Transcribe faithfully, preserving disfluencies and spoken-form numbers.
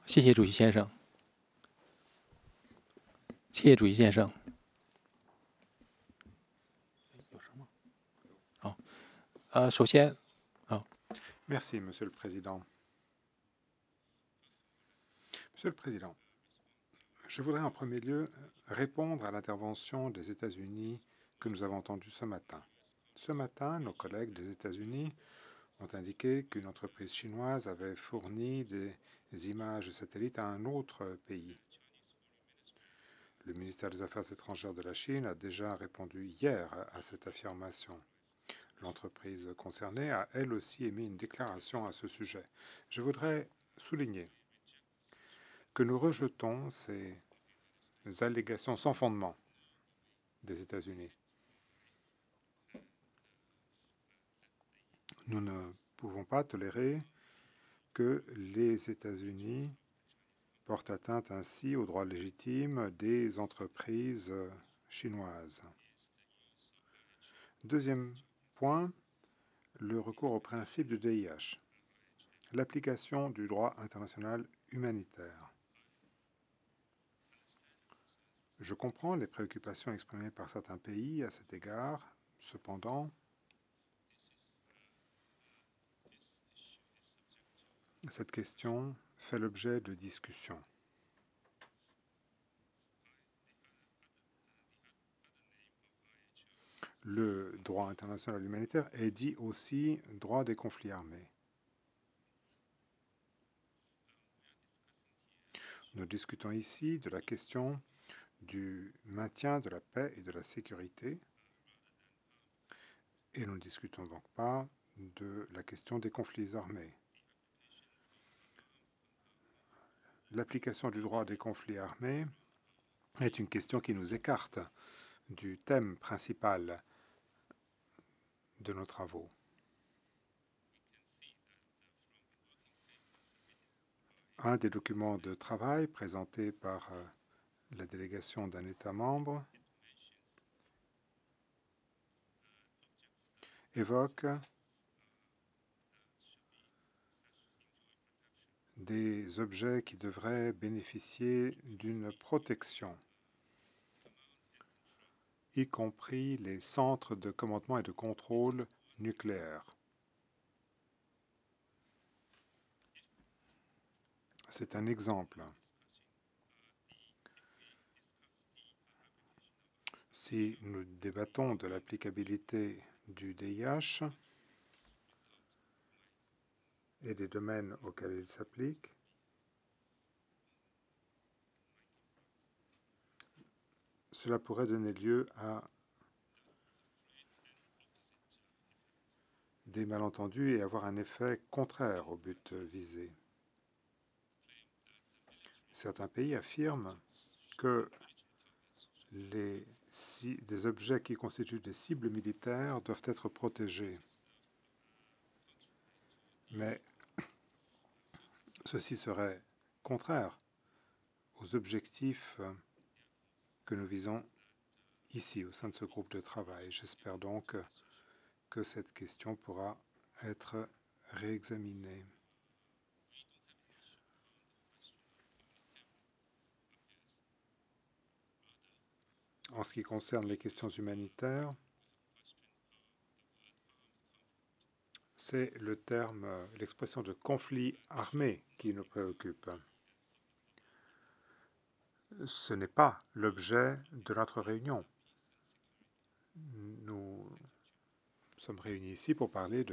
谢谢主席先生，谢谢主席先生。有什么？好，呃，首先，啊， Merci, Monsieur le Président. Monsieur le Président, je voudrais en premier lieu répondre à l'intervention des États-Unis que nous avons entendue ce matin. Ce matin, nos collègues des États-Unis ont indiqué qu'une entreprise chinoise avait fourni des images satellites à un autre pays. Le ministère des Affaires étrangères de la Chine a déjà répondu hier à cette affirmation. L'entreprise concernée a elle aussi émis une déclaration à ce sujet. Je voudrais souligner que nous rejetons ces allégations sans fondement des États-Unis. Nous ne pouvons pas tolérer que les États-Unis portent atteinte ainsi aux droits légitimes des entreprises chinoises. Deuxième point, le recours au principe du D I H, l'application du droit international humanitaire. Je comprends les préoccupations exprimées par certains pays à cet égard. Cependant, cette question fait l'objet de discussions. Le droit international humanitaire est dit aussi droit des conflits armés. Nous discutons ici de la question du maintien de la paix et de la sécurité, et nous ne discutons donc pas de la question des conflits armés. L'application du droit des conflits armés est une question qui nous écarte du thème principal de nos travaux. Un des documents de travail présentés par la délégation d'un État membre évoque des objets qui devraient bénéficier d'une protection, y compris les centres de commandement et de contrôle nucléaire. C'est un exemple. Si nous débattons de l'applicabilité du D I H et des domaines auxquels il s'applique, cela pourrait donner lieu à des malentendus et avoir un effet contraire au but visé. Certains pays affirment que les, si, des objets qui constituent des cibles militaires doivent être protégés. Mais ceci serait contraire aux objectifs que nous visons ici au sein de ce groupe de travail. J'espère donc que cette question pourra être réexaminée. En ce qui concerne les questions humanitaires, c'est le terme, l'expression de conflit armé qui nous préoccupe. Ce n'est pas l'objet de notre réunion. Nous sommes réunis ici pour parler de